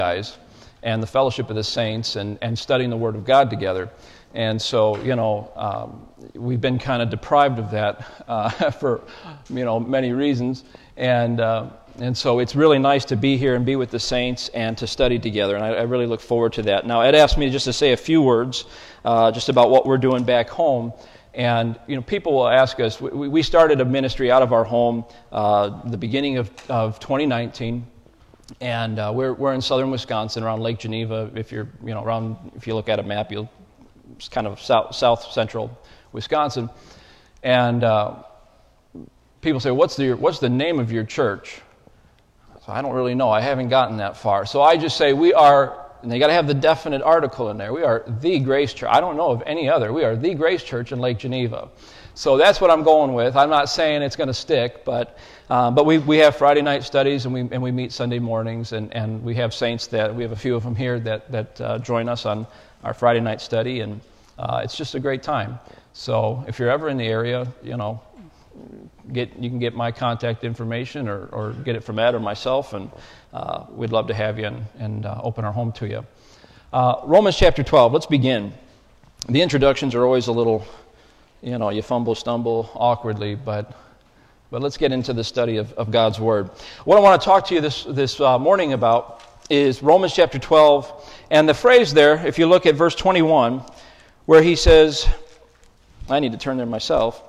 guys and the fellowship of the saints and studying the Word of God together. And so, we've been kind of deprived of that for, many reasons. And so it's really nice to be here and be with the saints and to study together. And I really look forward to that. Now, Ed asked me just to say a few words just about what we're doing back home. And, people will ask us, we started a ministry out of our home the beginning of 2019. And we're in southern Wisconsin around Lake Geneva. If you're, if you look at a map, it's kind of south central Wisconsin. And people say, what's the name of your church? So I don't really know. I haven't gotten that far. So I just say we are, and they got to have the definite article in there. We are the Grace Church. I don't know of any other. We are the Grace Church in Lake Geneva. So that's what I'm going with. I'm not saying it's going to stick, but we have Friday night studies and we meet Sunday mornings, and we have saints that we have a few of them here that join us on our Friday night study, and it's just a great time. So if you're ever in the area, you can get my contact information or get it from Ed or myself, and we'd love to have you and open our home to you. Romans chapter 12, let's begin. The introductions are always a little, you fumble, stumble awkwardly, but let's get into the study of God's Word. What I want to talk to you this morning about is Romans chapter 12, and the phrase there, if you look at verse 21, where he says, I need to turn there myself,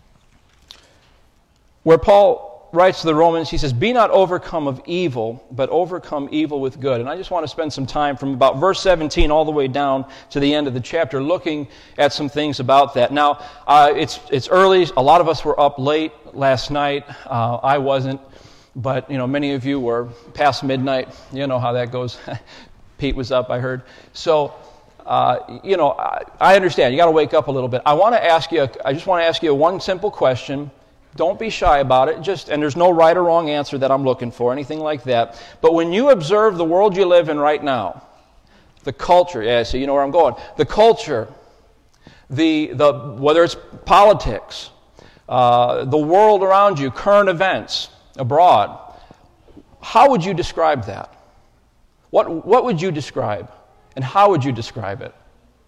where Paul writes to the Romans, he says, be not overcome of evil, but overcome evil with good. And I just want to spend some time from about verse 17 all the way down to the end of the chapter looking at some things about that. Now, it's early. A lot of us were up late last night. I wasn't, but many of you were past midnight. You know how that goes. Pete was up, I heard. So, I understand. You got to wake up a little bit. I just want to ask you one simple question. Don't be shy about it. And there's no right or wrong answer that I'm looking for, anything like that. But when you observe the world you live in right now, the culture, so you know where I'm going. The culture, whether it's politics, the world around you, current events abroad, how would you describe that? What would you describe? And how would you describe it?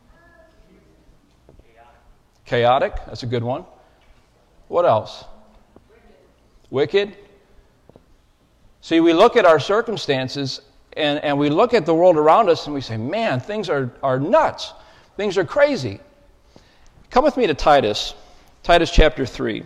Chaotic? That's a good one. What else? Wicked. See, we look at our circumstances and we look at the world around us and we say, man, things are nuts. Things are crazy. Come with me to Titus chapter 3.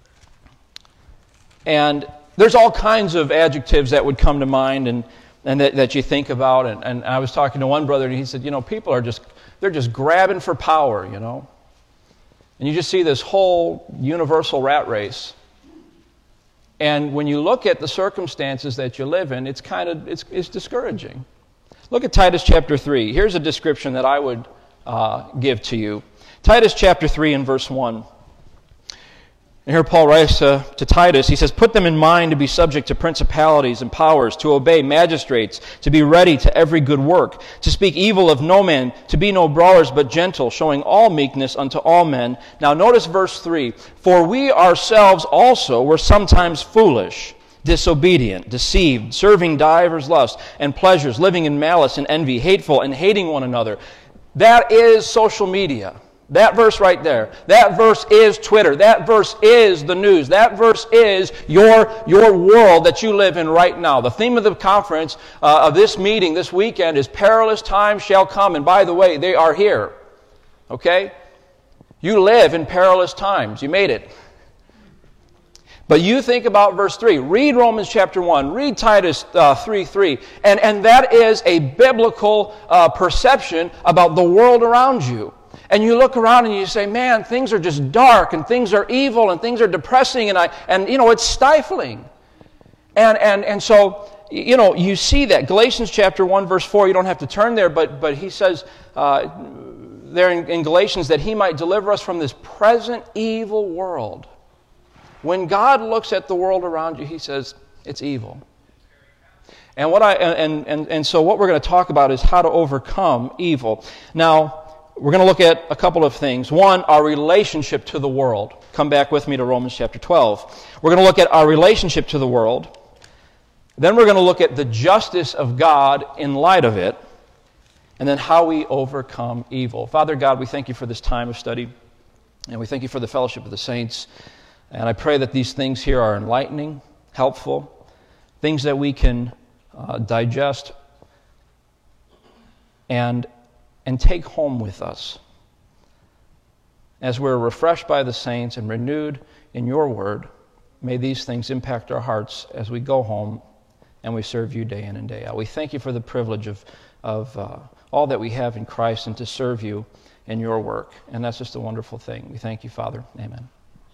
And there's all kinds of adjectives that would come to mind and that you think about. And I was talking to one brother and he said, people they're just grabbing for power, And you just see this whole universal rat race. And when you look at the circumstances that you live in, it's discouraging. Look at Titus chapter 3. Here's a description that I would give to you. Titus chapter 3 and verse 1. And here Paul writes to Titus, he says, put them in mind to be subject to principalities and powers, to obey magistrates, to be ready to every good work, to speak evil of no man, to be no brawlers but gentle, showing all meekness unto all men. Now notice verse 3. For we ourselves also were sometimes foolish, disobedient, deceived, serving divers lusts and pleasures, living in malice and envy, hateful and hating one another. That is social media. That verse right there. That verse is Twitter. That verse is the news. That verse is your world that you live in right now. The theme of the conference of this meeting this weekend is perilous times shall come. And by the way, they are here. Okay? You live in perilous times. You made it. But you think about verse 3. Read Romans chapter 1. Read Titus 3:3. And that is a biblical perception about the world around you. And you look around and you say, man, things are just dark and things are evil and things are depressing and it's stifling. And so, you see that. Galatians chapter 1 verse 4, you don't have to turn there, but he says there in Galatians that he might deliver us from this present evil world. When God looks at the world around you, he says, it's evil. And so what we're going to talk about is how to overcome evil. Now, we're going to look at a couple of things. One, our relationship to the world. Come back with me to Romans chapter 12. We're going to look at our relationship to the world. Then we're going to look at the justice of God in light of it, and then how we overcome evil. Father God, we thank you for this time of study, and we thank you for the fellowship of the saints. And I pray that these things here are enlightening, helpful, things that we can digest and take home with us as we're refreshed by the saints and renewed in your word. May these things impact our hearts as we go home and we serve you day in and day out. We thank you for the privilege of all that we have in Christ and to serve you in your work. And that's just a wonderful thing. We thank you, Father. Amen.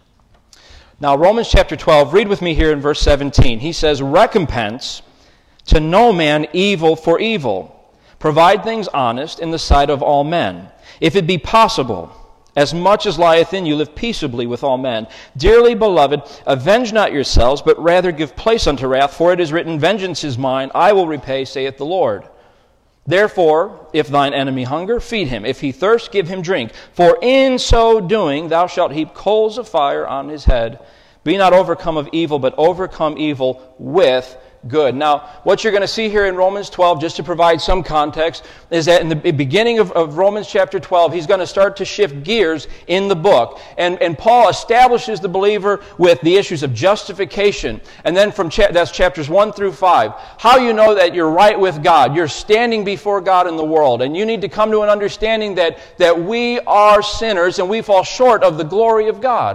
Now, Romans chapter 12, read with me here in verse 17. He says, "Recompense to no man evil for evil. Provide things honest in the sight of all men. If it be possible, as much as lieth in you, live peaceably with all men. Dearly beloved, avenge not yourselves, but rather give place unto wrath, for it is written, Vengeance is mine, I will repay, saith the Lord. Therefore, if thine enemy hunger, feed him. If he thirst, give him drink. For in so doing thou shalt heap coals of fire on his head. Be not overcome of evil, but overcome evil with good." Now, what you're going to see here in Romans 12, just to provide some context, is that in the beginning of Romans chapter 12, he's going to start to shift gears in the book. And Paul establishes the believer with the issues of justification. And then that's chapters 1 through 5. How you know that you're right with God. You're standing before God in the world. And you need to come to an understanding that we are sinners and we fall short of the glory of God.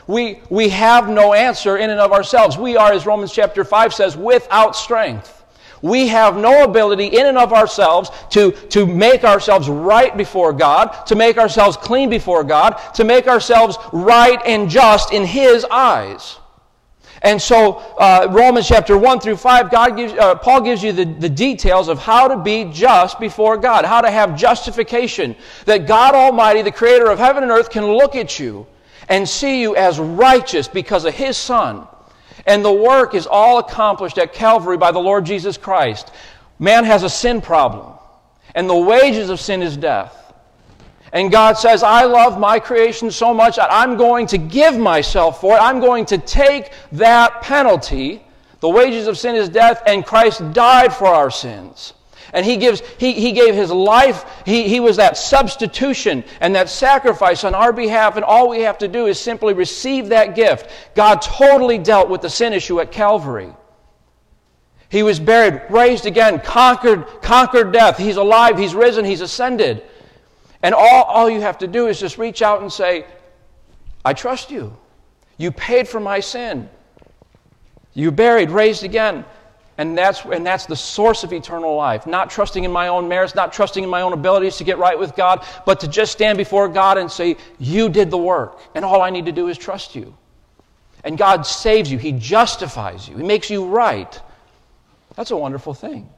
We have no answer in and of ourselves. We are, as Romans chapter 5 says, without strength. We have no ability in and of ourselves to make ourselves right before God, to make ourselves clean before God, to make ourselves right and just in His eyes. And so Romans chapter 1 through 5, Paul gives you the details of how to be just before God, how to have justification, that God Almighty, the creator of heaven and earth, can look at you and see you as righteous because of His Son. And the work is all accomplished at Calvary by the Lord Jesus Christ. Man has a sin problem, and the wages of sin is death. And God says, I love my creation so much that I'm going to give myself for it. I'm going to take that penalty. The wages of sin is death, and Christ died for our sins. And He gave His life. He was that substitution and that sacrifice on our behalf, and all we have to do is simply receive that gift. God totally dealt with the sin issue at Calvary. He was buried, raised again, conquered death. He's alive, He's risen, He's ascended. And all you have to do is just reach out and say, I trust you. You paid for my sin. You buried, raised again. And that's the source of eternal life. Not trusting in my own merits, not trusting in my own abilities to get right with God, but to just stand before God and say, you did the work, and all I need to do is trust you. And God saves you. He justifies you. He makes you right. That's a wonderful thing.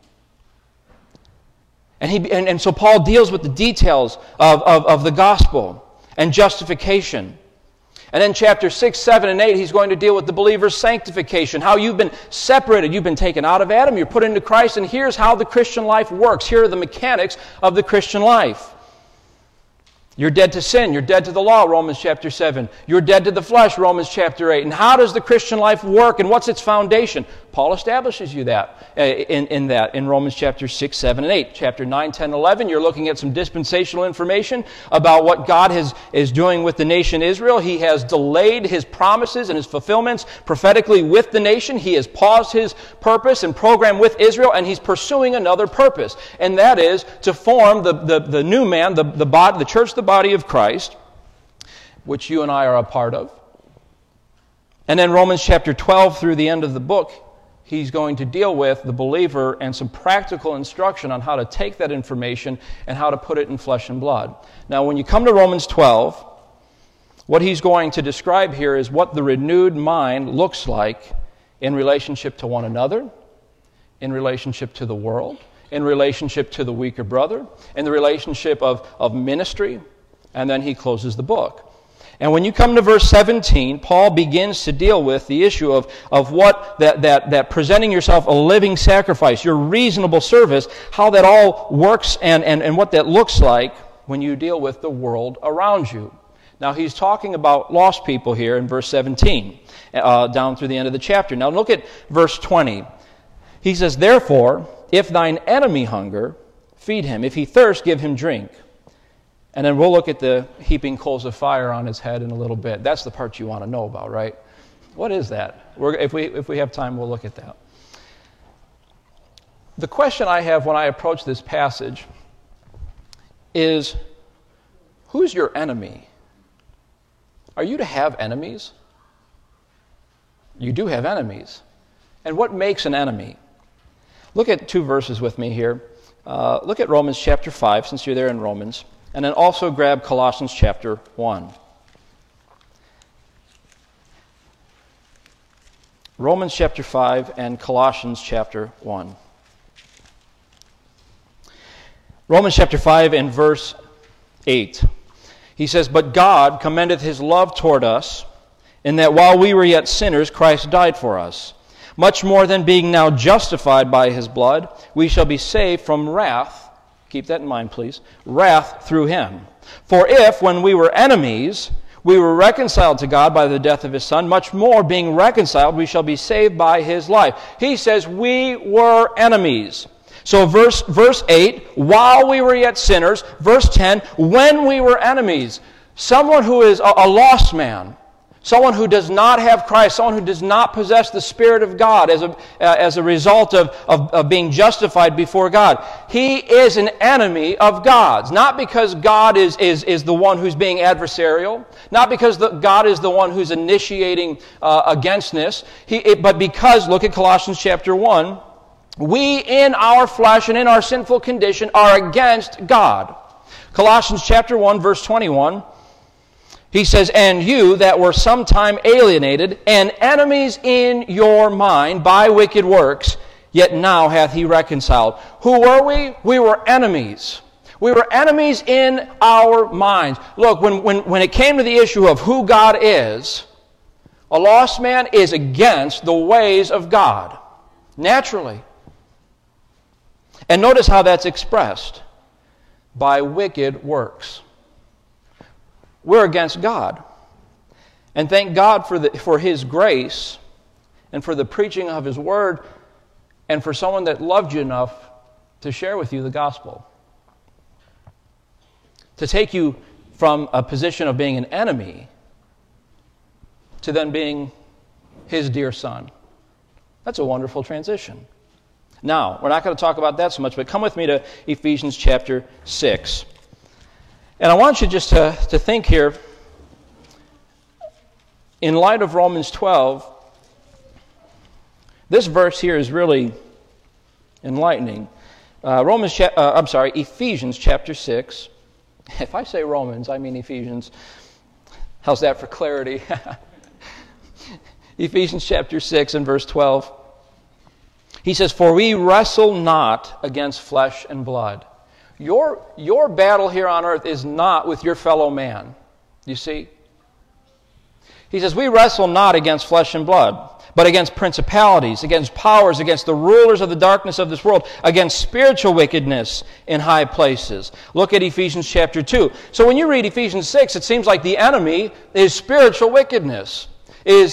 And so Paul deals with the details of the gospel and justification. And then chapter 6, 7, and 8, he's going to deal with the believer's sanctification, how you've been separated, you've been taken out of Adam, you're put into Christ, and here's how the Christian life works. Here are the mechanics of the Christian life. You're dead to sin. You're dead to the law, Romans chapter 7. You're dead to the flesh, Romans chapter 8. And how does the Christian life work, and what's its foundation? Paul establishes you that in Romans chapter 6, 7, and 8. Chapter 9, 10, 11, you're looking at some dispensational information about what God is doing with the nation Israel. He has delayed His promises and His fulfillments prophetically with the nation. He has paused His purpose and program with Israel, and He's pursuing another purpose. And that is to form the new man, the church, the body of Christ, which you and I are a part of. And then Romans chapter 12 through the end of the book, he's going to deal with the believer and some practical instruction on how to take that information and how to put it in flesh and blood. Now, when you come to Romans 12, what he's going to describe here is what the renewed mind looks like in relationship to one another, in relationship to the world, in relationship to the weaker brother, in the relationship of ministry, and then he closes the book. And when you come to verse 17, Paul begins to deal with the issue of what that presenting yourself a living sacrifice, your reasonable service, how that all works and what that looks like when you deal with the world around you. Now, he's talking about lost people here in verse 17, down through the end of the chapter. Now, look at verse 20. He says, therefore, if thine enemy hunger, feed him. If he thirst, give him drink. And then we'll look at the heaping coals of fire on his head in a little bit. That's the part you want to know about, right? What is that? If we have time, we'll look at that. The question I have when I approach this passage is, who's your enemy? Are you to have enemies? You do have enemies. And what makes an enemy? Look at 2 verses with me here. Look at Romans chapter 5, since you're there in Romans. And then also grab Colossians chapter 1. Romans chapter 5 and Colossians chapter 1. Romans chapter 5 and verse 8. He says, but God commendeth his love toward us, in that while we were yet sinners, Christ died for us. Much more than being now justified by his blood, we shall be saved from wrath. Keep that in mind, please. Wrath through him. For if, when we were enemies, we were reconciled to God by the death of his Son, much more, being reconciled, we shall be saved by his life. He says we were enemies. So verse 8, while we were yet sinners. Verse 10, when we were enemies. Someone who is a lost man, someone who does not have Christ, someone who does not possess the Spirit of God as a result of being justified before God. He is an enemy of God's. Not because God is the one who's being adversarial, not because God is the one who's initiating againstness, but because, look at Colossians chapter 1, we in our flesh and in our sinful condition are against God. Colossians chapter 1, verse 21, he says, and you that were sometime alienated and enemies in your mind by wicked works, yet now hath he reconciled. Who were we? We were enemies. We were enemies in our minds. Look, when it came to the issue of who God is, a lost man is against the ways of God, naturally. And notice how that's expressed. By wicked works. We're against God. And thank God for his grace and for the preaching of his word and for someone that loved you enough to share with you the gospel. To take you from a position of being an enemy to then being his dear son. That's a wonderful transition. Now, we're not going to talk about that so much, but come with me to Ephesians chapter 6. And I want you just to think here, in light of Romans 12, this verse here is really enlightening. Ephesians chapter 6. If I say Romans, I mean Ephesians. How's that for clarity? Ephesians chapter 6 and verse 12. He says, for we wrestle not against flesh and blood. Your battle here on earth is not with your fellow man. You see? He says, we wrestle not against flesh and blood, but against principalities, against powers, against the rulers of the darkness of this world, against spiritual wickedness in high places. Look at Ephesians chapter 2. So when you read Ephesians 6, it seems like the enemy is spiritual wickedness. Is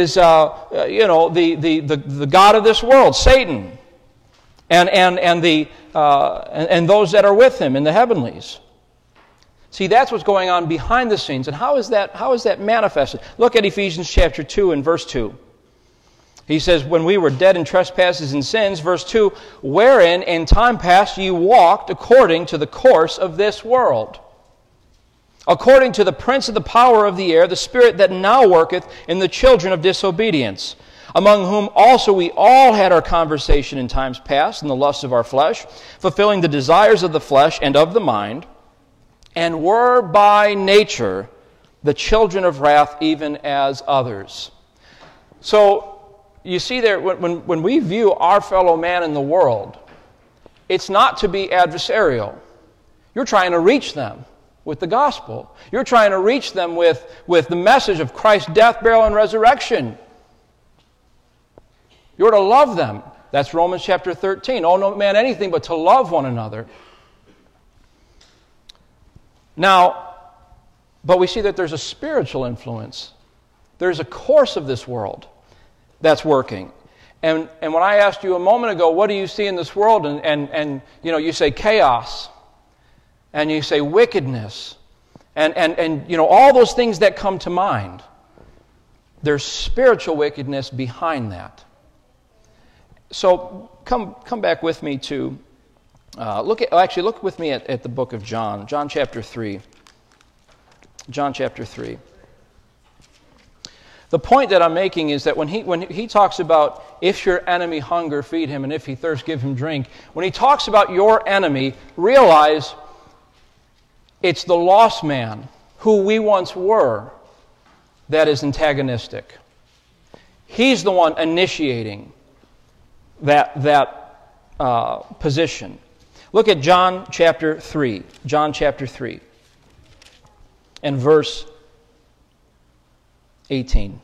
the god of this world, Satan, and those that are with him in the heavenlies. See, that's what's going on behind the scenes. And how is that manifested? Look at Ephesians chapter 2 and verse 2. He says, when we were dead in trespasses and sins, verse 2, wherein in time past ye walked according to the course of this world, according to the prince of the power of the air, the spirit that now worketh in the children of disobedience, among whom also we all had our conversation in times past in the lusts of our flesh, fulfilling the desires of the flesh and of the mind, and were by nature the children of wrath, even as others. So, you see there, when we view our fellow man in the world, it's not to be adversarial. You're trying to reach them with the gospel. You're trying to reach them with the message of Christ's death, burial, and resurrection. You're to love them. That's Romans chapter 13. Oh, no man anything but to love one another. Now, but we see that there's a spiritual influence. There's a course of this world that's working. And when I asked you a moment ago, what do you see in this world? And you say chaos. And you say wickedness. And all those things that come to mind. There's spiritual wickedness behind that. So come back with me to look with me at the book of John. John chapter 3. John chapter 3. The point that I'm making is that when he talks about if your enemy hunger, feed him, and if he thirst, give him drink. When he talks about your enemy, realize it's the lost man who we once were that is antagonistic. He's the one initiating that position. Look at John chapter 3. John chapter 3 and verse 18.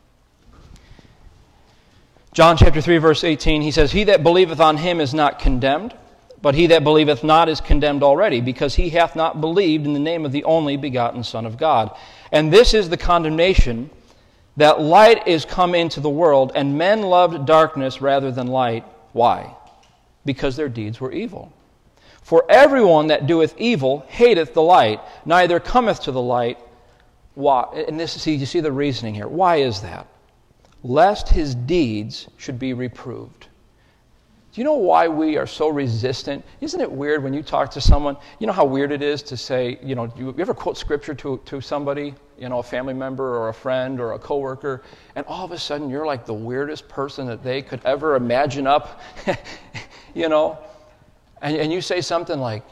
John chapter 3, verse 18, he says, "He that believeth on him is not condemned, but he that believeth not is condemned already, because he hath not believed in the name of the only begotten Son of God. And this is the condemnation, that light is come into the world, and men loved darkness rather than light." Why? Because their deeds were evil. "For everyone that doeth evil hateth the light, neither cometh to the light." Why? And you see the reasoning here. Why is that? Lest his deeds should be reproved. Do you know why we are so resistant? Isn't it weird when you talk to someone? You know how weird it is to say, you ever quote scripture to somebody, a family member or a friend or a coworker, and all of a sudden you're like the weirdest person that they could ever imagine up, and you say something like,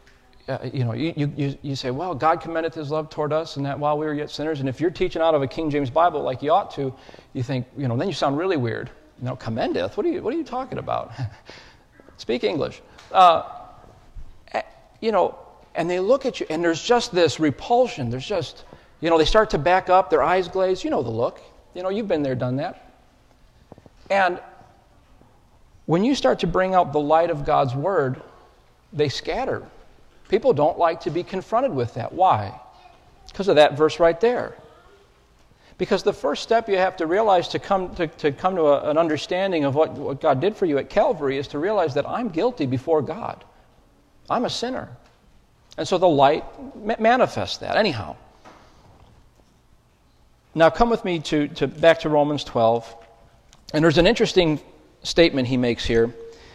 you say, well, God commendeth his love toward us, and that while we were yet sinners. And if you're teaching out of a King James Bible like you ought to, you think, then you sound really weird. Commendeth? What are you talking about? Speak English. And they look at you, and there's just this repulsion. There's just, they start to back up, their eyes glaze. You know the look. You've been there, done that. And when you start to bring out the light of God's Word, they scatter. People don't like to be confronted with that. Why? Because of that verse right there. Because the first step you have to realize to come to an understanding of what God did for you at Calvary is to realize that I'm guilty before God. I'm a sinner. And so the light manifests that. Anyhow. Now come with me back to Romans 12. And there's an interesting statement he makes here.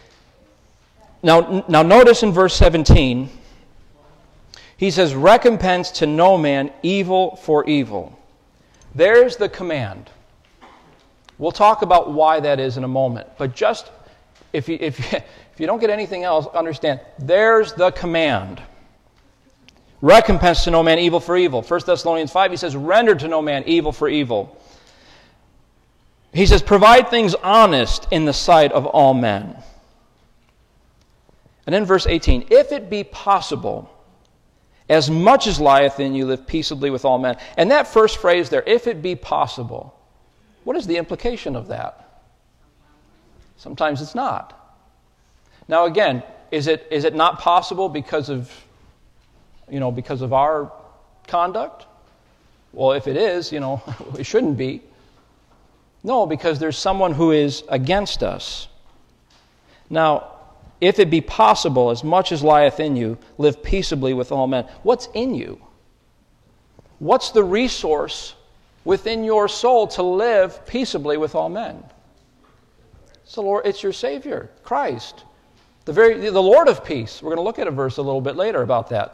Now notice in verse 17, he says, "Recompense to no man evil for evil." There's the command. We'll talk about why that is in a moment. But just, if you don't get anything else, understand, there's the command. Recompense to no man evil for evil. 1 Thessalonians 5, he says, "Render to no man evil for evil." He says, "Provide things honest in the sight of all men." And in verse 18, "If it be possible, as much as lieth in you, live peaceably with all men." And that first phrase there, "if it be possible," what is the implication of that? Sometimes it's not. Now again, is it not possible because of our conduct? Well, if it is, it shouldn't be. No, because there's someone who is against us. Now, "If it be possible, as much as lieth in you, live peaceably with all men." What's in you? What's the resource within your soul to live peaceably with all men? It's the Lord. It's your Savior, Christ, the Lord of peace. We're going to look at a verse a little bit later about that.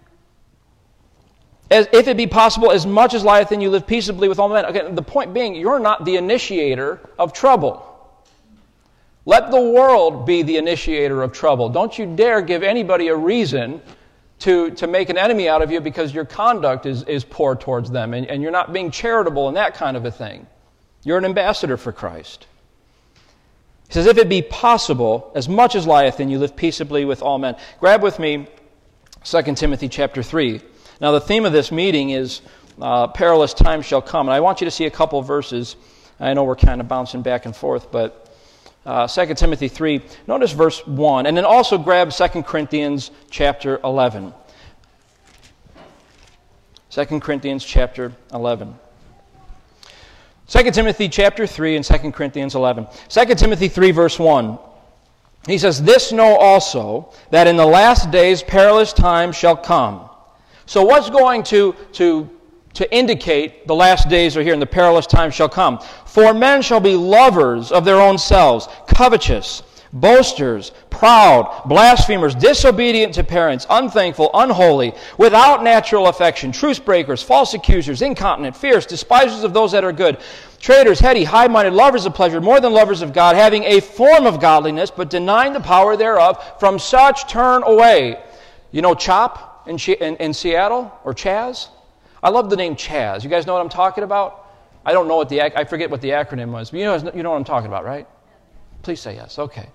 "If it be possible, as much as lieth in you, live peaceably with all men." Again, the point being, you're not the initiator of trouble. Let the world be the initiator of trouble. Don't you dare give anybody a reason to make an enemy out of you because your conduct is poor towards them and you're not being charitable and that kind of a thing. You're an ambassador for Christ. He says, "If it be possible, as much as lieth in you, live peaceably with all men." Grab with me 2 Timothy chapter 3. Now the theme of this meeting is perilous times shall come. And I want you to see a couple of verses. I know we're kind of bouncing back and forth, but 2 Timothy 3, notice verse 1, and then also grab 2 Corinthians chapter 11. 2 Corinthians chapter 11. 2 Timothy chapter 3 and 2 Corinthians 11. 2 Timothy 3 verse 1. He says, "This know also, that in the last days perilous times shall come." So what's going to indicate the last days are here and the perilous times shall come? "For men shall be lovers of their own selves, covetous, boasters, proud, blasphemers, disobedient to parents, unthankful, unholy, without natural affection, truce breakers, false accusers, incontinent, fierce, despisers of those that are good, traitors, heady, high-minded, lovers of pleasure, more than lovers of God, having a form of godliness, but denying the power thereof. From such turn away." You know CHOP in Seattle, or Chaz? I love the name Chaz. You guys know what I'm talking about? I don't know I forget what the acronym was, but you know what I'm talking about, right? Please say yes. Okay.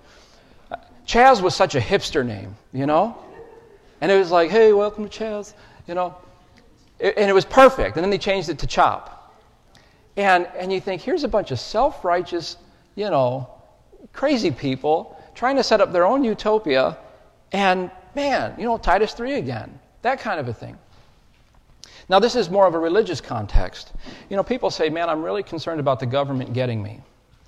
Chaz was such a hipster name, you know? And it was like, "Hey, welcome to Chaz," you know? And it was perfect. And then they changed it to CHOP. And you think, here's a bunch of self-righteous, you know, crazy people trying to set up their own utopia. And, man, you know, Titus 3 again. That kind of a thing. Now, this is more of a religious context. You know, people say, "Man, I'm really concerned about the government getting me."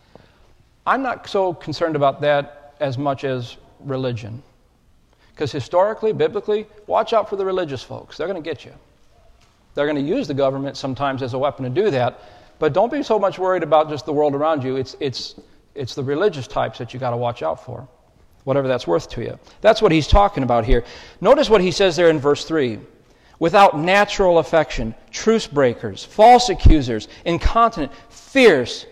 I'm not so concerned about that as much as religion. Because historically, biblically, watch out for the religious folks. They're going to get you. They're going to use the government sometimes as a weapon to do that. But don't be so much worried about just the world around you. It's the religious types that you got to watch out for, whatever that's worth to you. That's what he's talking about here. Notice what he says there in verse 3. "Without natural affection, truce breakers, false accusers, incontinent, fierce,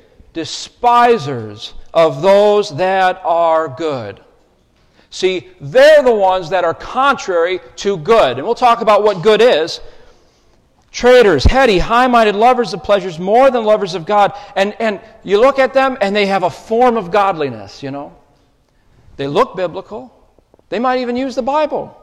despisers of those that are good." See, they're the ones that are contrary to good. And we'll talk about what good is. Traitors, heady, high-minded, lovers of pleasures, more than lovers of God. And you look at them and they have a form of godliness, you know. They look biblical. They might even use the Bible.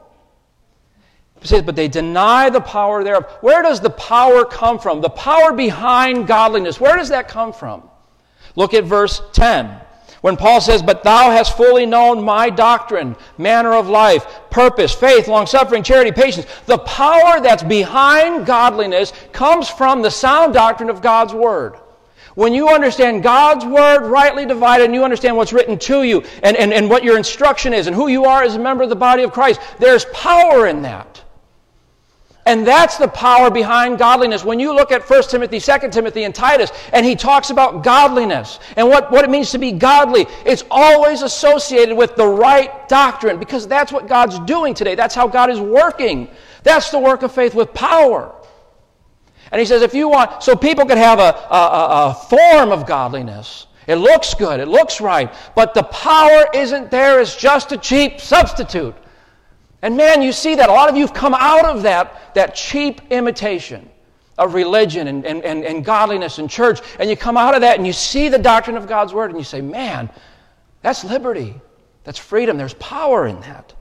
It says, but they deny the power thereof. Where does the power come from? The power behind godliness. Where does that come from? Look at verse 10. When Paul says, "But thou hast fully known my doctrine, manner of life, purpose, faith, long-suffering, charity, patience." The power that's behind godliness comes from the sound doctrine of God's Word. When you understand God's Word rightly divided and you understand what's written to you and what your instruction is and who you are as a member of the body of Christ, there's power in that. And that's the power behind godliness. When you look at 1 Timothy, 2 Timothy, and Titus, and he talks about godliness and what it means to be godly, it's always associated with the right doctrine because that's what God's doing today. That's how God is working. That's the work of faith with power. And he says if you want, so people could have a form of godliness. It looks good. It looks right. But the power isn't there. It's just a cheap substitute. And man, you see that. A lot of you have come out of that cheap imitation of religion and godliness and church. And you come out of that and you see the doctrine of God's Word and you say, man, that's liberty. That's freedom. There's power in that.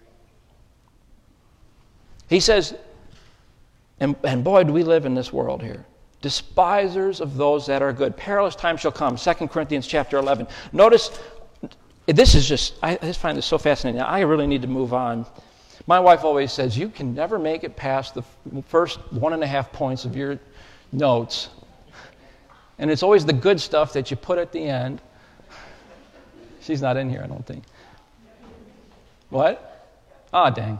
He says, and boy, do we live in this world here. Despisers of those that are good. Perilous times shall come. 2 Corinthians chapter 11. Notice, this is just, I just find this so fascinating. I really need to move on. My wife always says, you can never make it past the first 1.5 points of your notes. And it's always the good stuff that you put at the end. She's not in here, I don't think. What? Ah, dang.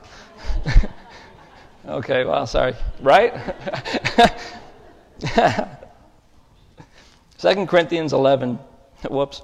Okay, well, sorry. Right? 2 Corinthians 11. Whoops.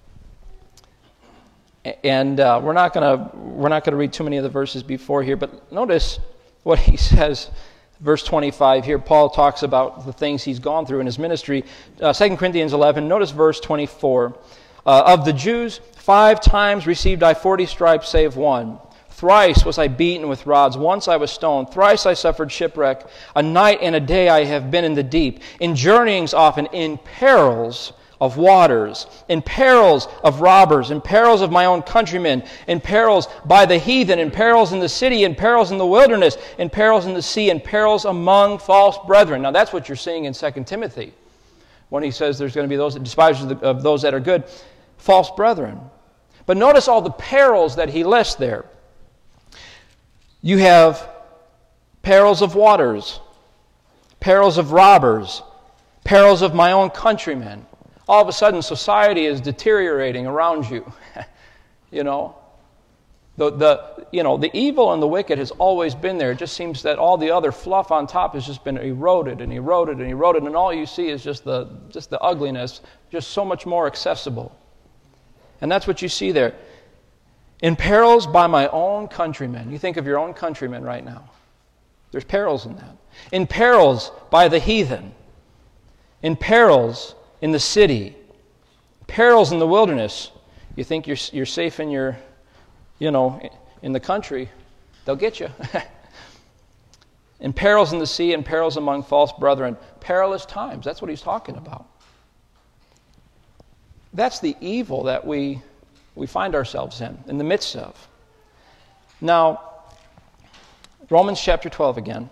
And we're not going to read too many of the verses before here, but notice what he says, verse 25 here. Paul talks about the things he's gone through in his ministry. 2 Corinthians 11, notice verse 24. Of the Jews, 5 times received I 40 stripes, save one. Thrice was I beaten with rods. Once I was stoned. Thrice I suffered shipwreck. A night and a day I have been in the deep. In journeyings often, in perils of waters, in perils of robbers, in perils of my own countrymen, in perils by the heathen, in perils in the city, in perils in the wilderness, in perils in the sea, in perils among false brethren. Now that's what you're seeing in 2 Timothy when he says there's going to be those that despise of those that are good, false brethren. But notice all the perils that he lists there. You have perils of waters, perils of robbers, Perils of my own countrymen. All of a sudden, society is deteriorating around you. You know, the evil and the wicked has always been there. It just seems that all the other fluff on top has just been eroded and eroded and eroded, and all you see is just the ugliness, just so much more accessible. And that's what you see there. In perils by my own countrymen. You think of your own countrymen right now. There's perils in that. In perils by the heathen. In perils in the city. Perils in the wilderness. You think you're safe in your, in the country. They'll get you. In perils in the sea and perils among false brethren. Perilous times. That's what he's talking about. That's the evil that we find ourselves in the midst of. Now, Romans chapter 12 again.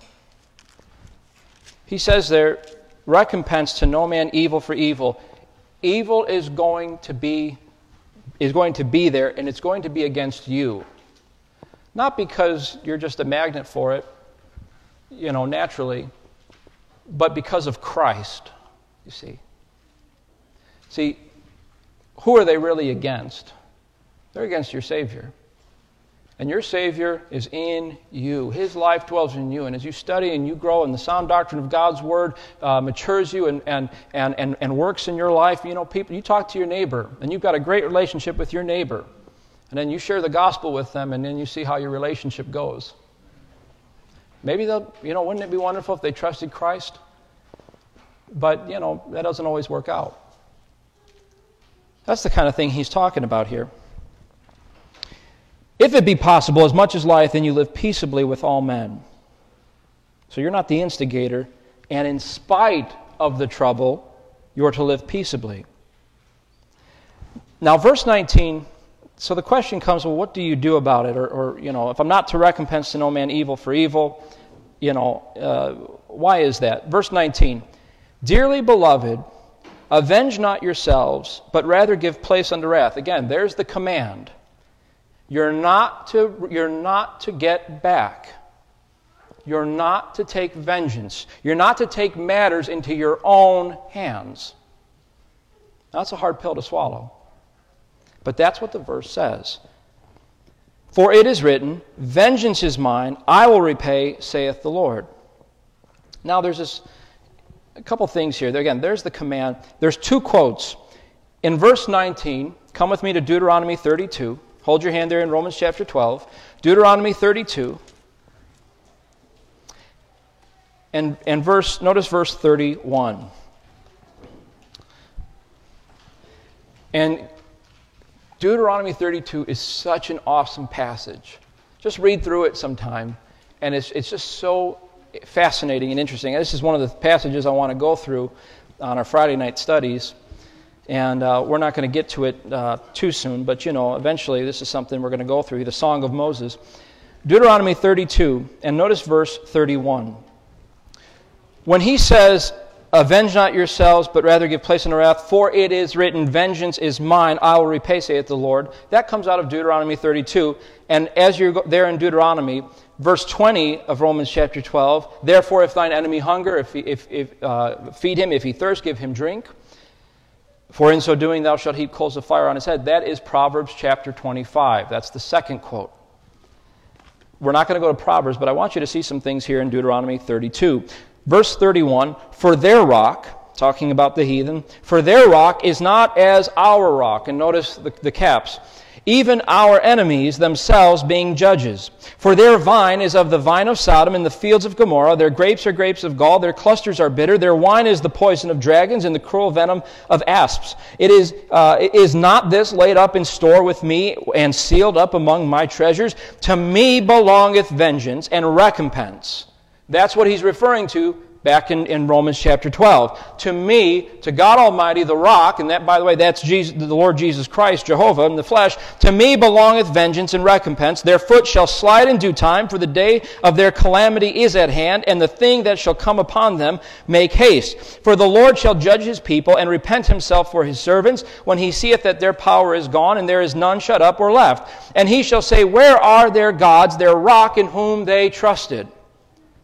He says there, recompense to no man evil for evil. Evil is going to be there, and it's going to be against you. Not because you're just a magnet for it, naturally, but because of Christ, you see. See, who are they really against? They're against your Savior. And your Savior is in you. His life dwells in you. And as you study and you grow and the sound doctrine of God's Word matures you and works in your life, people, you talk to your neighbor, and you've got a great relationship with your neighbor. And then you share the gospel with them, and then you see how your relationship goes. Maybe wouldn't it be wonderful if they trusted Christ? But, that doesn't always work out. That's the kind of thing he's talking about here. If it be possible, as much as lieth, then you live peaceably with all men. So you're not the instigator, and in spite of the trouble, you're to live peaceably. Now, verse 19, so the question comes, well, what do you do about it? Or if I'm not to recompense to no man evil for evil, why is that? Verse 19, dearly beloved, avenge not yourselves, but rather give place unto wrath. Again, there's the command. You're not to get back. You're not to take vengeance. You're not to take matters into your own hands. Now, that's a hard pill to swallow. But that's what the verse says. For it is written, vengeance is mine, I will repay, saith the Lord. Now, there's a couple things here. Again, there's the command. There's two quotes. In verse 19, come with me to Deuteronomy 32. Hold your hand there in Romans chapter 12. Deuteronomy 32. And notice verse 31. And Deuteronomy 32 is such an awesome passage. Just read through it sometime. And it's just so fascinating and interesting. This is one of the passages I want to go through on our Friday night studies. And we're not going to get to it too soon, but eventually this is something we're going to go through, the Song of Moses. Deuteronomy 32, and notice verse 31. When he says, avenge not yourselves, but rather give place unto wrath, for it is written, vengeance is mine, I will repay, saith the Lord. That comes out of Deuteronomy 32. And as you're there in Deuteronomy, verse 20 of Romans chapter 12, therefore if thine enemy hunger, feed him, if he thirst, give him drink. For in so doing thou shalt heap coals of fire on his head. That is Proverbs chapter 25. That's the second quote. We're not going to go to Proverbs, but I want you to see some things here in Deuteronomy 32. Verse 31, for their rock, talking about the heathen, for their rock is not as our rock. And notice the caps. Even our enemies themselves being judges. For their vine is of the vine of Sodom and the fields of Gomorrah. Their grapes are grapes of gall. Their clusters are bitter. Their wine is the poison of dragons and the cruel venom of asps. Is not this laid up in store with me and sealed up among my treasures? To me belongeth vengeance and recompense. That's what he's referring to back in Romans chapter 12. To me, to God Almighty, the rock, and that, by the way, that's Jesus, the Lord Jesus Christ, Jehovah in the flesh, to me belongeth vengeance and recompense. Their foot shall slide in due time, for the day of their calamity is at hand, and the thing that shall come upon them make haste. For the Lord shall judge his people, and repent himself for his servants, when he seeth that their power is gone, and there is none shut up or left. And he shall say, where are their gods, their rock in whom they trusted?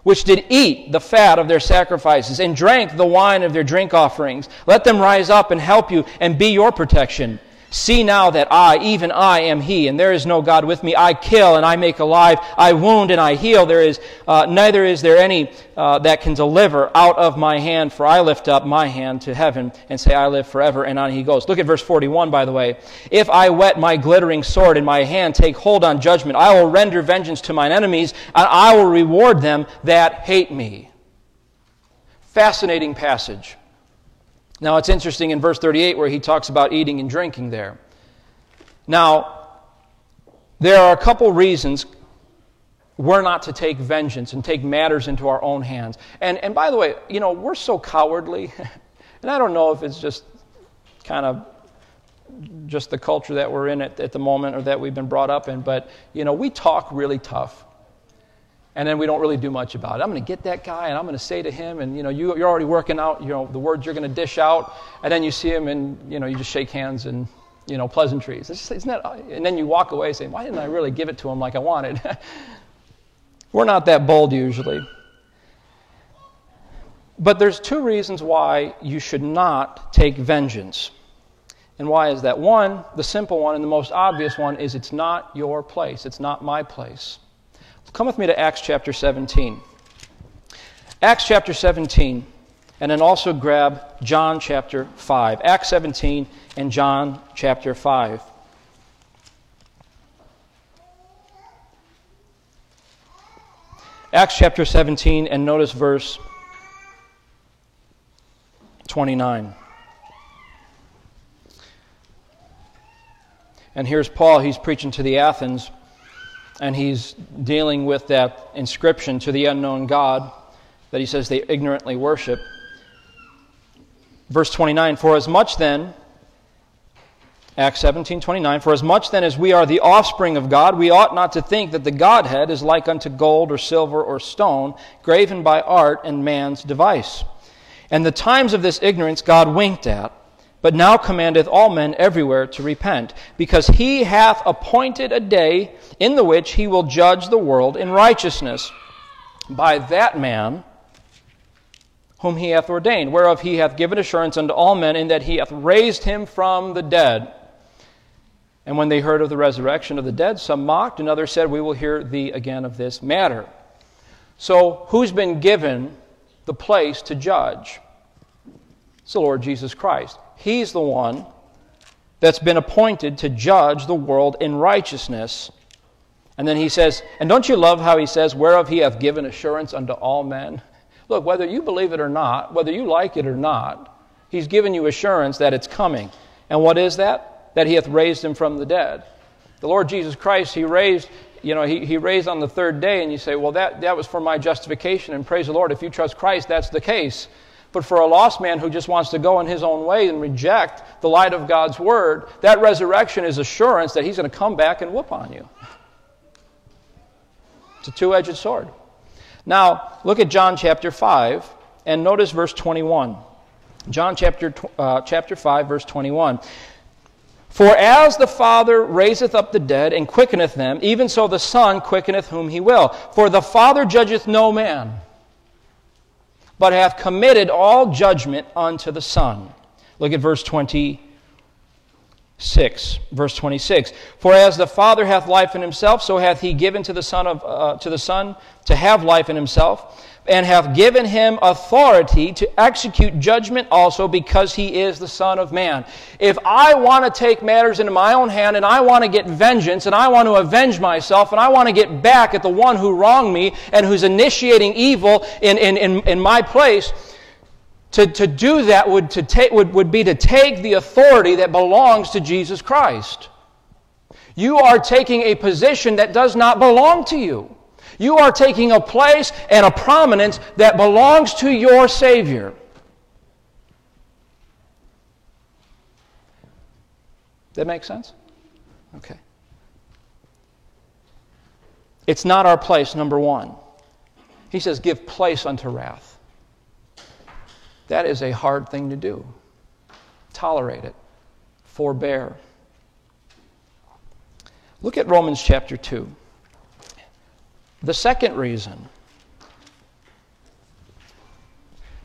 which did eat the fat of their sacrifices, and drank the wine of their drink offerings. Let them rise up and help you, and be your protection. See now that I, even I, am He, and there is no God with me. I kill and I make alive. I wound and I heal. Neither is there any that can deliver out of my hand. For I lift up my hand to heaven and say, I live forever. And on he goes. Look at verse 41, by the way. If I whet my glittering sword in my hand, take hold on judgment. I will render vengeance to mine enemies, and I will reward them that hate me. Fascinating passage. Now, it's interesting in verse 38 where he talks about eating and drinking there. Now, there are a couple reasons we're not to take vengeance and take matters into our own hands. And by the way, we're so cowardly, and I don't know if it's just kind of just the culture that we're in at the moment or that we've been brought up in, but, we talk really tough. And then we don't really do much about it. I'm going to get that guy, and I'm going to say to him, and you're already working out, the words you're going to dish out, and then you see him, and you just shake hands and pleasantries. Isn't that? And then you walk away saying, "Why didn't I really give it to him like I wanted?" We're not that bold usually. But there's two reasons why you should not take vengeance. And why is that? One, the simple one and the most obvious one, is it's not your place. It's not my place. Come with me to Acts chapter 17. Acts chapter 17, and then also grab John chapter 5. Acts 17 and John chapter 5. Acts chapter 17, and notice verse 29. And here's Paul, he's preaching to the Athens, and he's dealing with that inscription to the unknown God that he says they ignorantly worship. Verse 29, for as much then, Acts 17:29, for as much then as we are the offspring of God, we ought not to think that the Godhead is like unto gold or silver or stone, graven by art and man's device. And the times of this ignorance God winked at, but now commandeth all men everywhere to repent, because he hath appointed a day in the which he will judge the world in righteousness by that man whom he hath ordained, whereof he hath given assurance unto all men, in that he hath raised him from the dead. And when they heard of the resurrection of the dead, some mocked, and others said, we will hear thee again of this matter. So, who's been given the place to judge? It's the Lord Jesus Christ. He's the one that's been appointed to judge the world in righteousness. And then he says, and don't you love how he says, whereof he hath given assurance unto all men? Look, whether you believe it or not, whether you like it or not, he's given you assurance that it's coming. And what is that? That he hath raised him from the dead. The Lord Jesus Christ, he raised on the third day, and you say, well, that was for my justification, and praise the Lord, if you trust Christ, that's the case. But for a lost man who just wants to go in his own way and reject the light of God's word, that resurrection is assurance that he's going to come back and whoop on you. It's a two-edged sword. Now, look at John chapter 5, and notice verse 21. John chapter 5, verse 21. For as the Father raiseth up the dead and quickeneth them, even so the Son quickeneth whom he will. For the Father judgeth no man, but hath committed all judgment unto the Son. Look at verse 26. Verse 26. For as the Father hath life in himself, so hath he given to the Son to have life in himself, and hath given him authority to execute judgment also, because he is the Son of Man. If I want to take matters into my own hand, and I want to get vengeance, and I want to avenge myself, and I want to get back at the one who wronged me and who's initiating evil in my place, to do that would be to take the authority that belongs to Jesus Christ. You are taking a position that does not belong to you. You are taking a place and a prominence that belongs to your Savior. That make sense? Okay. It's not our place, number one. He says, give place unto wrath. That is a hard thing to do. Tolerate it. Forbear. Look at Romans chapter 2. The second reason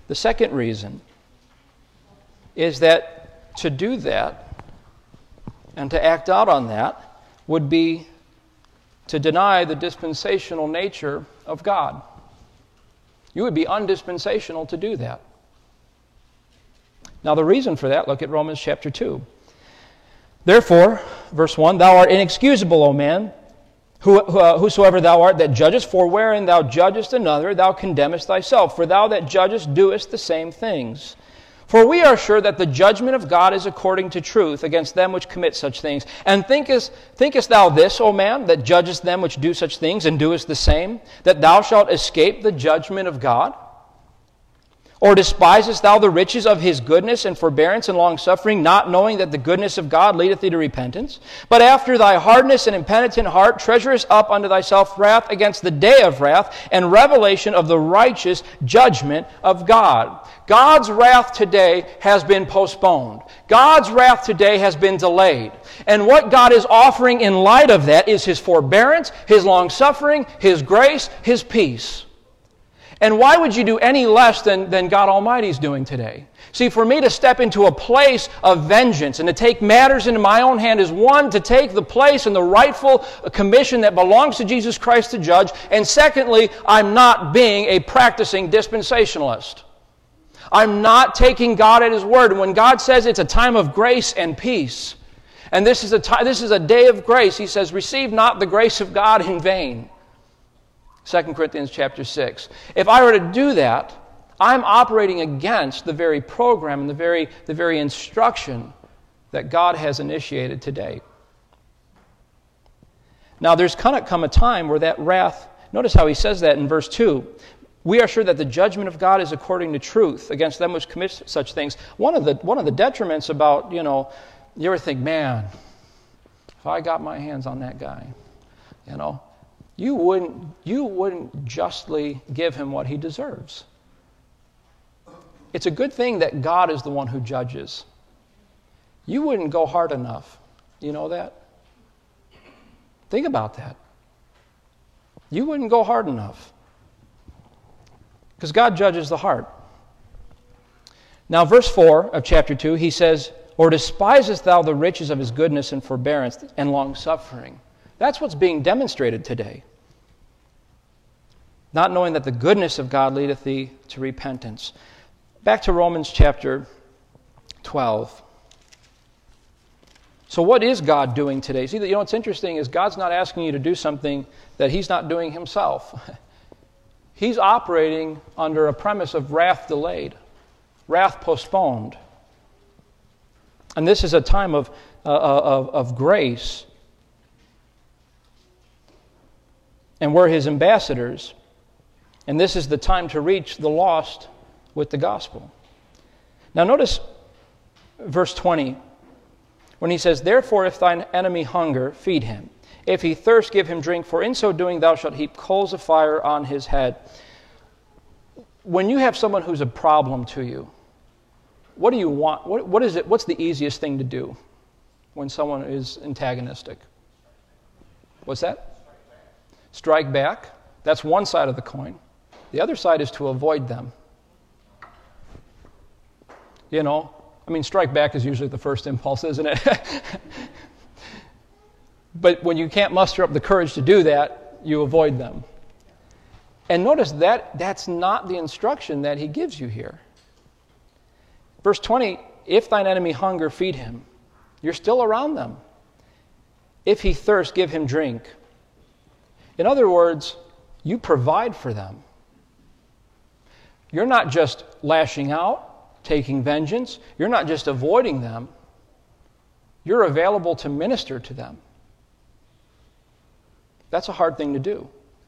The second reason is that to do that and to act out on that would be to deny the dispensational nature of God. You would be undispensational to do that. Now the reason for that, look at Romans chapter 2. Therefore, verse 1, thou art inexcusable, O man, whosoever thou art that judgest, for wherein thou judgest another, thou condemnest thyself. For thou that judgest doest the same things. For we are sure that the judgment of God is according to truth against them which commit such things. And thinkest thou this, O man, that judgest them which do such things, and doest the same, that thou shalt escape the judgment of God? Or despisest thou the riches of his goodness and forbearance and longsuffering, not knowing that the goodness of God leadeth thee to repentance? But after thy hardness and impenitent heart treasurest up unto thyself wrath against the day of wrath and revelation of the righteous judgment of God. God's wrath today has been postponed. God's wrath today has been delayed. And what God is offering in light of that is his forbearance, his longsuffering, his grace, his peace. And why would you do any less than God Almighty is doing today? See, for me to step into a place of vengeance and to take matters into my own hand is one, to take the place and the rightful commission that belongs to Jesus Christ to judge. And secondly, I'm not being a practicing dispensationalist. I'm not taking God at his word. And when God says it's a time of grace and peace, and this is a day of grace, he says, receive not the grace of God in vain. 2 Corinthians chapter 6. If I were to do that, I'm operating against the very program and the very instruction that God has initiated today. Now, there's going to come a time where that wrath, notice how he says that in verse 2. We are sure that the judgment of God is according to truth against them which commit such things. One of the detriments about, you ever think, man, if I got my hands on that guy, you wouldn't justly give him what he deserves. It's a good thing that God is the one who judges. You wouldn't go hard enough. You know that? Think about that. You wouldn't go hard enough. Because God judges the heart. Now, verse 4 of chapter 2, he says, or despisest thou the riches of his goodness and forbearance and long-suffering? That's what's being demonstrated today. Not knowing that the goodness of God leadeth thee to repentance. Back to Romans chapter 12. So what is God doing today? See, what's interesting is God's not asking you to do something that he's not doing himself. He's operating under a premise of wrath delayed, wrath postponed. And this is a time of grace. And we're his ambassadors. And this is the time to reach the lost with the gospel. Now notice verse 20, when he says, therefore if thine enemy hunger, feed him. If he thirst, give him drink, for in so doing thou shalt heap coals of fire on his head. When you have someone who's a problem to you, what do you want? What is it? What's the easiest thing to do when someone is antagonistic? What's that? Strike back. That's one side of the coin. The other side is to avoid them. Strike back is usually the first impulse, isn't it? But when you can't muster up the courage to do that, you avoid them. And notice that's not the instruction that he gives you here. Verse 20, if thine enemy hunger, feed him. You're still around them. If he thirst, give him drink. In other words, you provide for them. You're not just lashing out, taking vengeance. You're not just avoiding them. You're available to minister to them. That's a hard thing to do.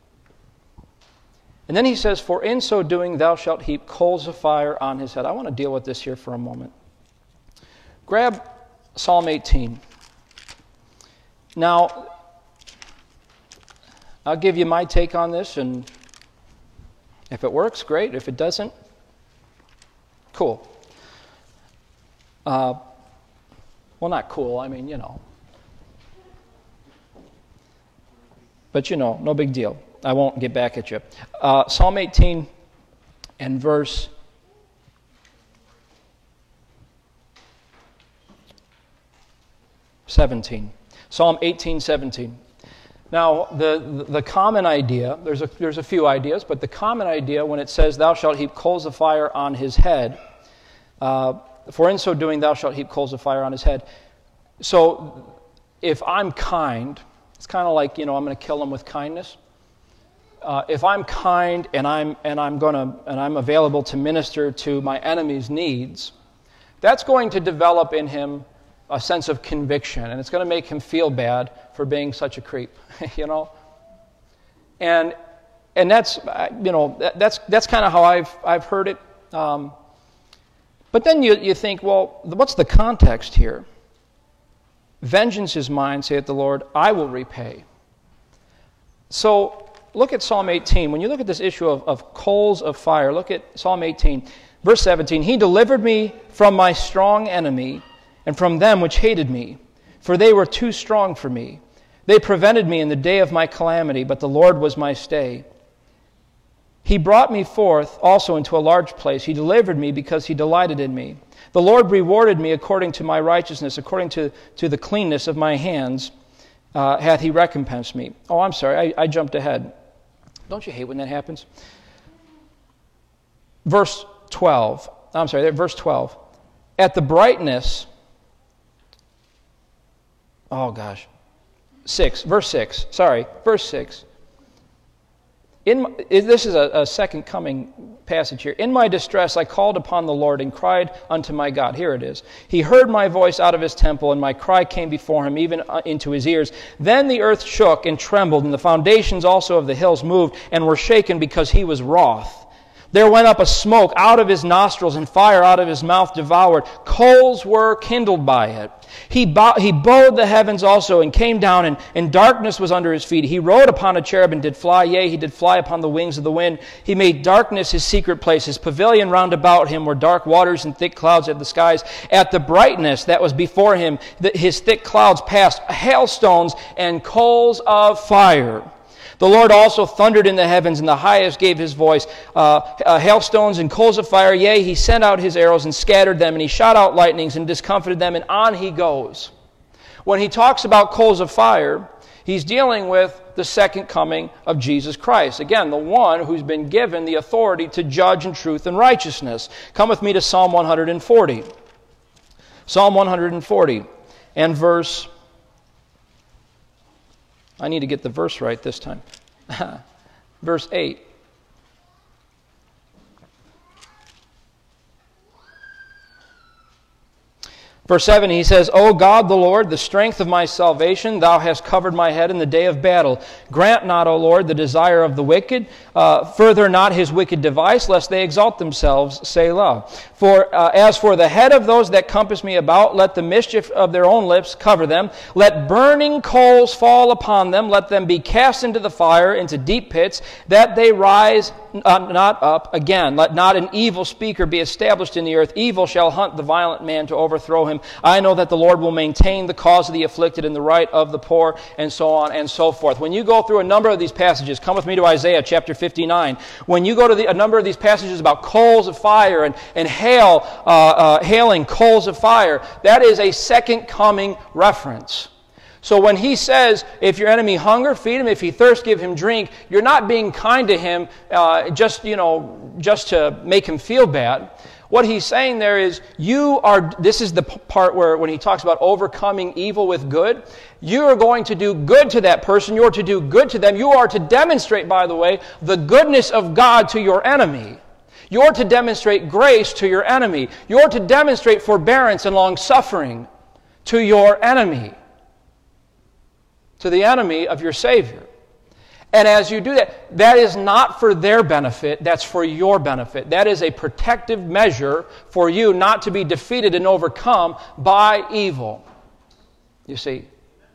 And then he says, for in so doing thou shalt heap coals of fire on his head. I want to deal with this here for a moment. Grab Psalm 18. Now, I'll give you my take on this, and if it works, great. If it doesn't, cool. Well, not cool, But no big deal. I won't get back at you. Psalm 18 and verse 17. Psalm 18:17. Now, the common idea, there's a few ideas, but the common idea when it says, thou shalt heap coals of fire on his head, for in so doing thou shalt heap coals of fire on his head. So, if I'm kind, it's kind of like, I'm going to kill him with kindness. If I'm kind and I'm available to minister to my enemy's needs, that's going to develop in him a sense of conviction, and it's going to make him feel bad for being such a creep, And that's that's kind of how I've heard it. But then you think, well, what's the context here? Vengeance is mine, saith the Lord, I will repay. So look at Psalm 18. When you look at this issue of coals of fire, look at Psalm 18, verse 17. He delivered me from my strong enemy and from them which hated me, for they were too strong for me. They prevented me in the day of my calamity, but the Lord was my stay. He brought me forth also into a large place. He delivered me because he delighted in me. The Lord rewarded me according to my righteousness, according to the cleanness of my hands hath he recompensed me. Oh, I'm sorry, I jumped ahead. Don't you hate when that happens? Verse 12. At the brightness... Verse 6. This is a second coming passage here. In my distress I called upon the Lord and cried unto my God. Here it is. He heard my voice out of his temple, and my cry came before him, even into his ears. Then the earth shook and trembled, and the foundations also of the hills moved and were shaken, because he was wroth. There went up a smoke out of his nostrils, and fire out of his mouth devoured. Coals were kindled by it. He bowed the heavens also, and came down, and darkness was under his feet. He rode upon a cherub, and did fly, yea, he did fly upon the wings of the wind. He made darkness his secret place. His pavilion round about him were dark waters and thick clouds of the skies. At the brightness that was before him, his thick clouds passed, hailstones and coals of fire. The Lord also thundered in the heavens, and the highest gave his voice. Hailstones and coals of fire, yea, he sent out his arrows and scattered them, and he shot out lightnings and discomfited them, and on he goes. When he talks about coals of fire, he's dealing with the second coming of Jesus Christ. Again, the one who's been given the authority to judge in truth and righteousness. Come with me to Psalm 140. Psalm 140 and verse... I need to get the verse right this time. Verse 8. Verse 7, he says, O God the Lord, the strength of my salvation, thou hast covered my head in the day of battle. Grant not, O Lord, the desire of the wicked, further not his wicked device, lest they exalt themselves, Selah. For as for the head of those that compass me about, let the mischief of their own lips cover them. Let burning coals fall upon them. Let them be cast into the fire, into deep pits, that they rise not up again. Let not an evil speaker be established in the earth. Evil shall hunt the violent man to overthrow him. I know that the Lord will maintain the cause of the afflicted and the right of the poor, and so on and so forth. When you go through a number of these passages, come with me to Isaiah chapter 59. When you go to a number of these passages about coals of fire and hail, hailing coals of fire, that is a second coming reference. So when he says, if your enemy hunger, feed him. If he thirst, give him drink. You're not being kind to him just to make him feel bad. What he's saying there is, this is the part where when he talks about overcoming evil with good, you are going to do good to that person. You are to do good to them. You are to demonstrate, by the way, the goodness of God to your enemy. You're to demonstrate grace to your enemy. You're to demonstrate forbearance and long-suffering to your enemy, to the enemy of your Savior. And as you do that, that is not for their benefit, that's for your benefit. That is a protective measure for you not to be defeated and overcome by evil. You see?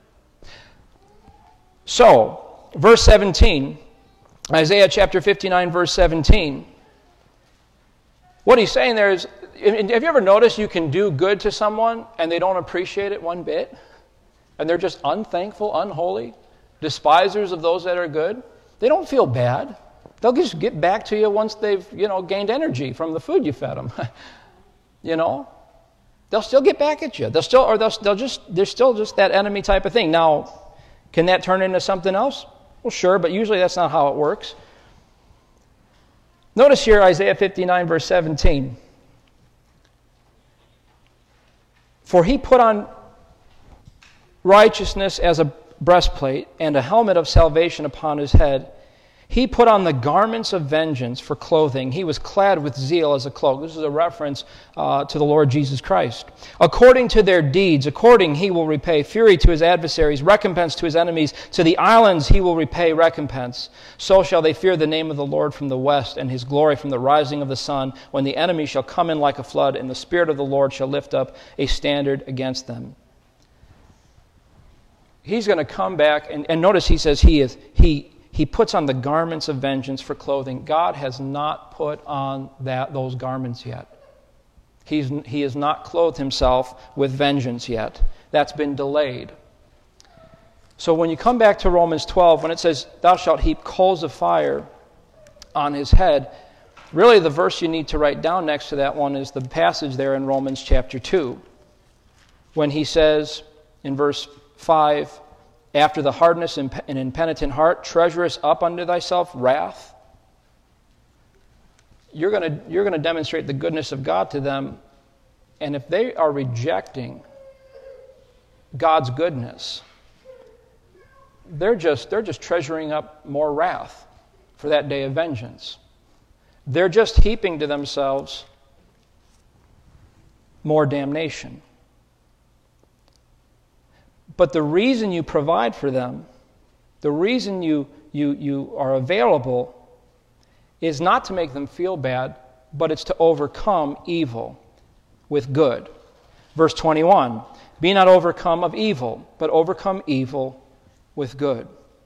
So, verse 17, Isaiah chapter 59, verse 17. What he's saying there is, have you ever noticed you can do good to someone and they don't appreciate it one bit? And they're just unthankful, unholy, despisers of those that are good? They don't feel bad. They'll just get back to you once they've, gained energy from the food you fed them. They'll still get back at you. They're still just that enemy type of thing. Now, can that turn into something else? Well, sure, but usually that's not how it works. Notice here Isaiah 59, verse 17. For he put on righteousness as a breastplate and a helmet of salvation upon his head. He put on the garments of vengeance for clothing. He was clad with zeal as a cloak. This is a reference to the Lord Jesus Christ. According to their deeds, according he will repay fury to his adversaries, recompense to his enemies. To the islands he will repay recompense. So shall they fear the name of the Lord from the west, and his glory from the rising of the sun, when the enemy shall come in like a flood, and the Spirit of the Lord shall lift up a standard against them. He's going to come back, and notice he says he puts on the garments of vengeance for clothing. God has not put on those garments yet. He has not clothed himself with vengeance yet. That's been delayed. So when you come back to Romans 12, when it says, thou shalt heap coals of fire on his head, really the verse you need to write down next to that one is the passage there in Romans chapter 2, when he says in verse 5, after the hardness and impenitent heart, treasurest up unto thyself wrath. You're going to demonstrate the goodness of God to them, and if they are rejecting God's goodness, they're just treasuring up more wrath for that day of vengeance. They're just heaping to themselves more damnation. But the reason you provide for them, the reason you are available, is not to make them feel bad, but it's to overcome evil with good. Verse 21, be not overcome of evil, but overcome evil with good.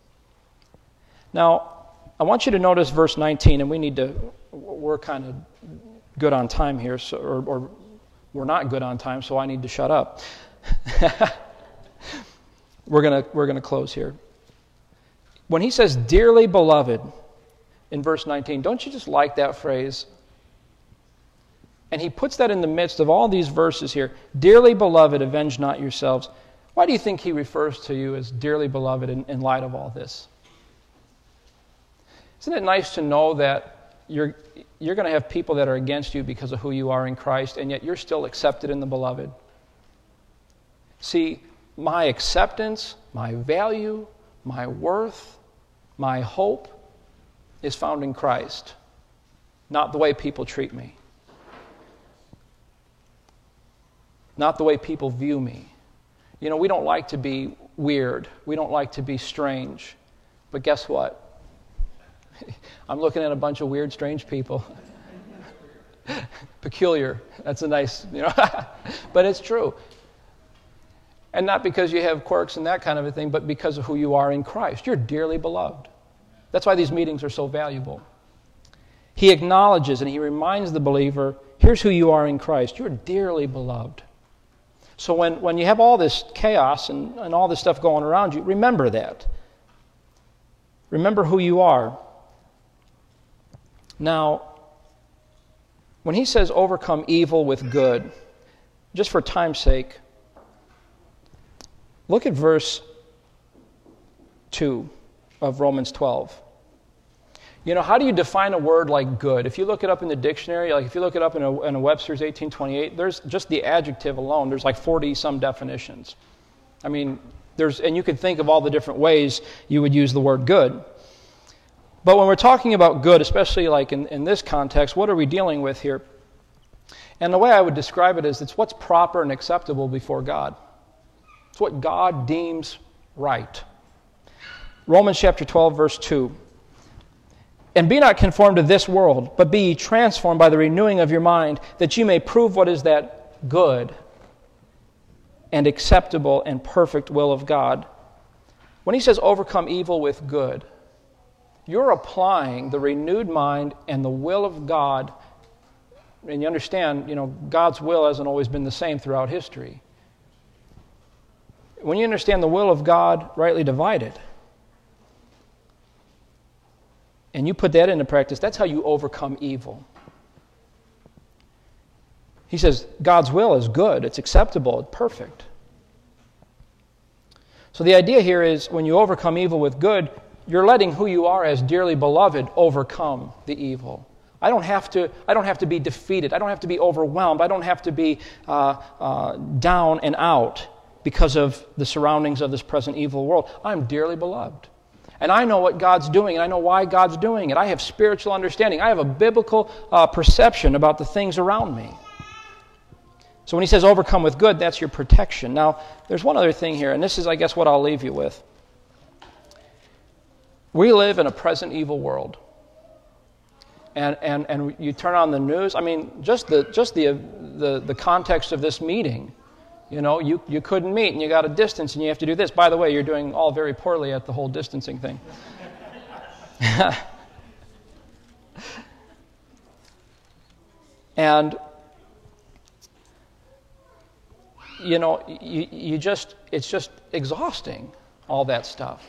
Now, I want you to notice verse 19, and we're kind of good on time here, or we're not good on time, so I need to shut up. We're going to close here. When he says, dearly beloved, in verse 19, don't you just like that phrase? And he puts that in the midst of all these verses here. Dearly beloved, avenge not yourselves. Why do you think he refers to you as dearly beloved in light of all this? Isn't it nice to know that you're going to have people that are against you because of who you are in Christ, and yet you're still accepted in the beloved? See, my acceptance, my value, my worth, my hope is found in Christ, not the way people treat me, not the way people view me. You know, we don't like to be weird. We don't like to be strange. But guess what? I'm looking at a bunch of weird, strange people. Peculiar. That's a nice, but it's true. And not because you have quirks and that kind of a thing, but because of who you are in Christ. You're dearly beloved. That's why these meetings are so valuable. He acknowledges and he reminds the believer, here's who you are in Christ. You're dearly beloved. So when you have all this chaos and all this stuff going around you, remember that. Remember who you are. Now, when he says overcome evil with good, just for time's sake, look at verse 2 of Romans 12. How do you define a word like good? If you look it up in the dictionary, like if you look it up in a Webster's 1828, there's just the adjective alone, there's like 40-some definitions. I mean, and you could think of all the different ways you would use the word good. But when we're talking about good, especially like in this context, what are we dealing with here? And the way I would describe it is it's what's proper and acceptable before God. It's what God deems right. Romans chapter 12, verse 2. And be not conformed to this world, but be ye transformed by the renewing of your mind, that ye may prove what is that good and acceptable and perfect will of God. When he says overcome evil with good, you're applying the renewed mind and the will of God. And you understand, God's will hasn't always been the same throughout history. When you understand the will of God rightly divided, and you put that into practice, that's how you overcome evil. He says God's will is good, it's acceptable, it's perfect. So the idea here is when you overcome evil with good, you're letting who you are as dearly beloved overcome the evil. I don't have to be defeated. I don't have to be overwhelmed. I don't have to be down and out because of the surroundings of this present evil world. I'm dearly beloved. And I know what God's doing, and I know why God's doing it. I have spiritual understanding. I have a biblical perception about the things around me. So when he says overcome with good, that's your protection. Now, there's one other thing here, and this is, I guess, what I'll leave you with. We live in a present evil world. And you turn on the news, I mean, just the context of this meeting, you know, you couldn't meet and you got a distance and you have to do this. By the way, you're doing all very poorly at the whole distancing thing. And you know, it's just exhausting, all that stuff.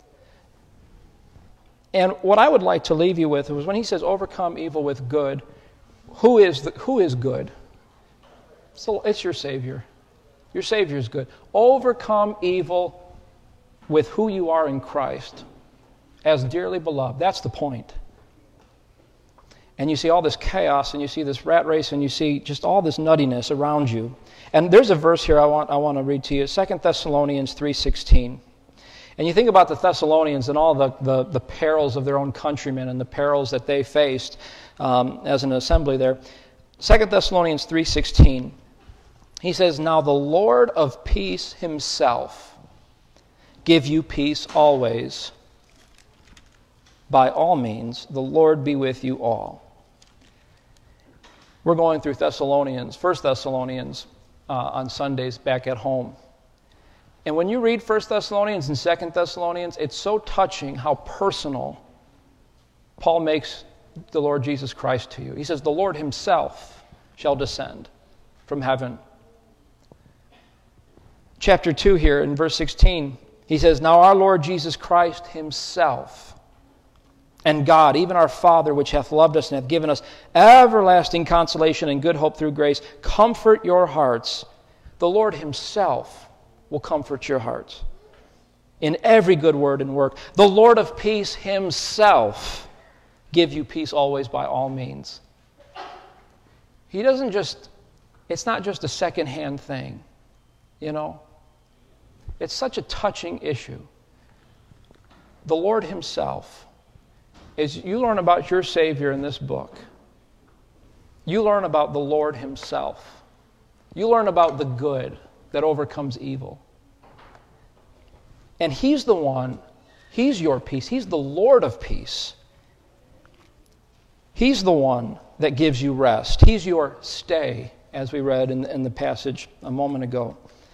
And what I would like to leave you with was when he says overcome evil with good, who is good? So it's your Savior. Your Savior is good. Overcome evil with who you are in Christ as dearly beloved. That's the point. And you see all this chaos, and you see this rat race, and you see just all this nuttiness around you. And there's a verse here I want to read to you, 2 Thessalonians 3:16. And you think about the Thessalonians and all the perils of their own countrymen and the perils that they faced as an assembly there. 2 Thessalonians 3:16, he says, "Now the Lord of peace himself give you peace always. By all means, the Lord be with you all." We're going through Thessalonians, 1 Thessalonians, on Sundays back at home. And when you read 1 Thessalonians and 2 Thessalonians, it's so touching how personal Paul makes the Lord Jesus Christ to you. He says, the Lord himself shall descend from heaven. Chapter 2 here in verse 16, he says, "Now our Lord Jesus Christ himself and God, even our Father, which hath loved us and hath given us everlasting consolation and good hope through grace, comfort your hearts." The Lord himself will comfort your hearts in every good word and work. The Lord of peace himself give you peace always by all means. He doesn't it's not just a second-hand thing, you know. It's such a touching issue. The Lord himself, as you learn about your Savior in this book, you learn about the Lord himself. You learn about the good that overcomes evil. And he's the one, he's your peace. He's the Lord of peace. He's the one that gives you rest. He's your stay, as we read in the passage a moment ago.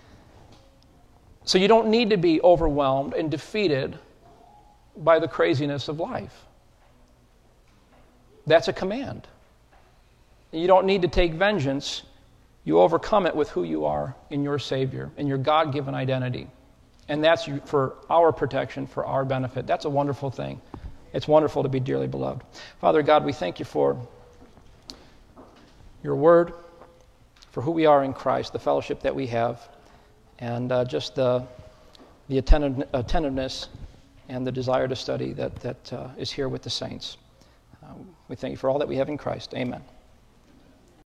So you don't need to be overwhelmed and defeated by the craziness of life. That's a command. You don't need to take vengeance. You overcome it with who you are in your Savior, in your God-given identity. And that's for our protection, for our benefit. That's a wonderful thing. It's wonderful to be dearly beloved. Father God, we thank you for your word, for who we are in Christ, the fellowship that we have, and just the attentiveness and the desire to study that is here with the saints. We thank you for all that we have in Christ. Amen.